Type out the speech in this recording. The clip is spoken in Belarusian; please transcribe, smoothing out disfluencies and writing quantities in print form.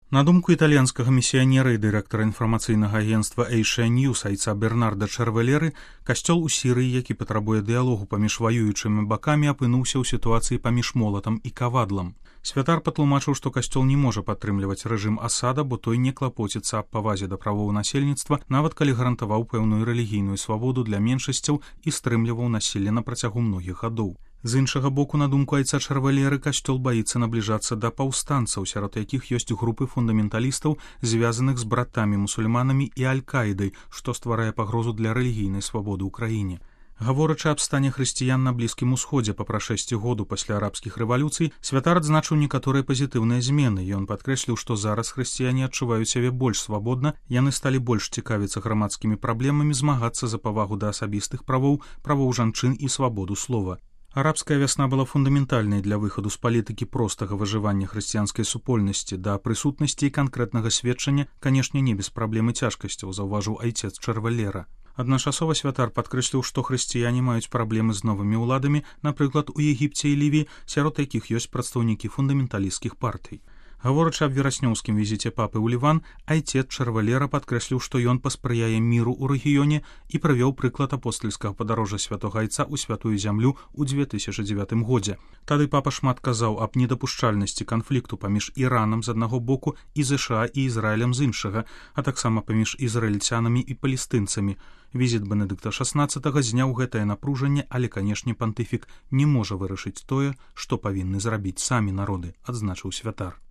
На думку італьянскага місіянера і дырэктара інфармацыйнага агенцтва Asia News айца Бернарда Чэрвалеры, касцёл у Сірыі, які патрабуе дыялогу паміж ваюючымі бакамі, апынуўся ў сітуацыі паміж молатам і кавадлам. Святар патлумачыў, што касцёл не можа падтрымліваць рэжым Асада, бо той не клапоціцца аб павазе да правоў насельніцтва, нават калі гарантаваў пэўную рэлігійную свабоду для меншасцяў і стрымліваў насілле на працягу многіх гадоў. З іншага боку, на думку айца Чэрвалеры, касцёл баіцца набліжацца да паўстанцаў, сярод якіх ёсць групы фундаменталістаў, звязаных з братамі-мусульманамі і Аль-Каідай, што стварае пагрозу для рэлігійнай свабоды ў краіне. Гаворачы аб стане хрысціян на Блізкім Усходзе па прашэсці году пасля арабскіх рэвалюцый, святар адзначыў некаторыя пазітыўныя змены. Ён падкрэсліў, што зараз хрысціяне адчуваюць сябе больш свабодна, яны сталі больш цікавіцца грамадскімі праблемамі, змагацца за павагу да асабістых правоў, правоў жанчын і свабоду слова. Арабская вясна была фундаментальнай для выхаду з палітыкі простага выжывання хрысціянскай супольнасці да прысутнасці і канкрэтнага сведчання, канешне, не без праблем і цяжкасцяў, заўважыў айцец Чэрвалера. Адначасова святар падкрэсліў, што хрысціяне маюць праблемы з новымі ўладамі, напрыклад, у Егіпце і Лівіі, сярод якіх ёсць прадстаўнікі фундаменталісцкіх партый. Гаворачы аб вераснёўскім візіце папы ў Ліван, айцец Чэрвалера падкрэсліў, што ён паспрыяе міру ў рэгіёне і прывёў прыклад апостальскага падарожжа святога айца ў святую зямлю ў 2009 годзе. Тады папа шмат казаў аб недапушчальнасці канфлікту паміж Іранам з аднаго боку і ЗША і Ізраілем з іншага, а таксама паміж ізраільцянамі і палестынцамі. Візіт Бенедыкта XVI зняў гэтае напружанне, але, канешне, пантыфік не можа вырашыць тое, што павінны зрабіць самі народы, адзначыў святар.